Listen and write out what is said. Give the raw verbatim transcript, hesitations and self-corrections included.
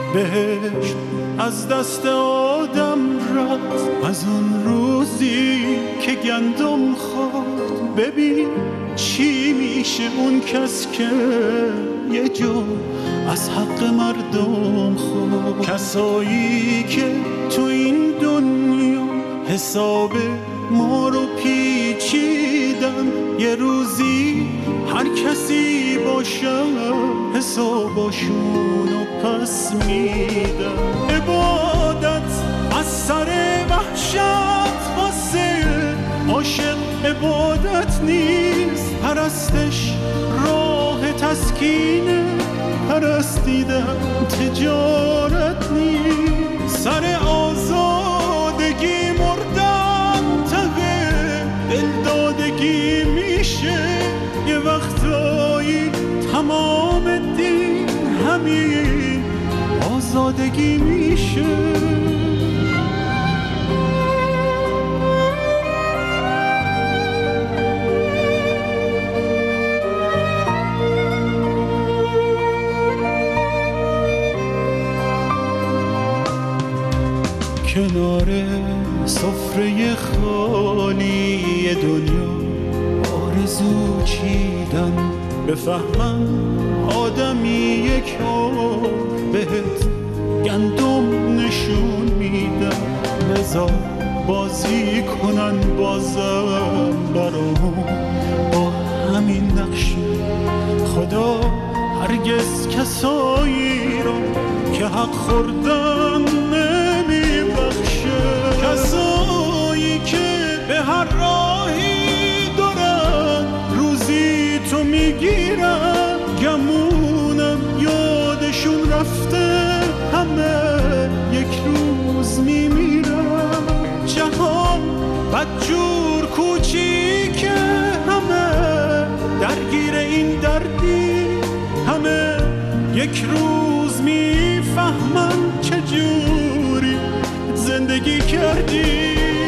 بهشت از دست آدم رفت از اون روزی که گندم خورد. ببین چی میشه اون کس که یه جا از حق مردم خورد. کسایی که تو این دنیا حساب ما رو پیچیدن، یه روزی هر کسی باشه حساباشونو پس میدن. عبادت از سر وحشت واسه عاشق عبادت نیست، پرستش راه تسکینه، پرستیدن تجارت نیست. سر آزادگی مردن ته دلدادگی میشه، یه وقتایی تمام دین همین آزادگی میشه. کنار سفره خالی دنیا آرزو چیدن، بفهمم آدمی یک بهت گندم نشون میدن. لذا بازی کنن بازم برامون با همین نقشه. خدا هرگز کسایی رو که حق خوردن نمیبخشه. کسایی که به هر راهی دارن روزی تو میگیرن، گمونم یادشون رفته همه یک روز میمیرن. جهان بدجور کوچیکه، همه درگیر این دردی، همه یک روز میفهمن چجوری زندگی کردی.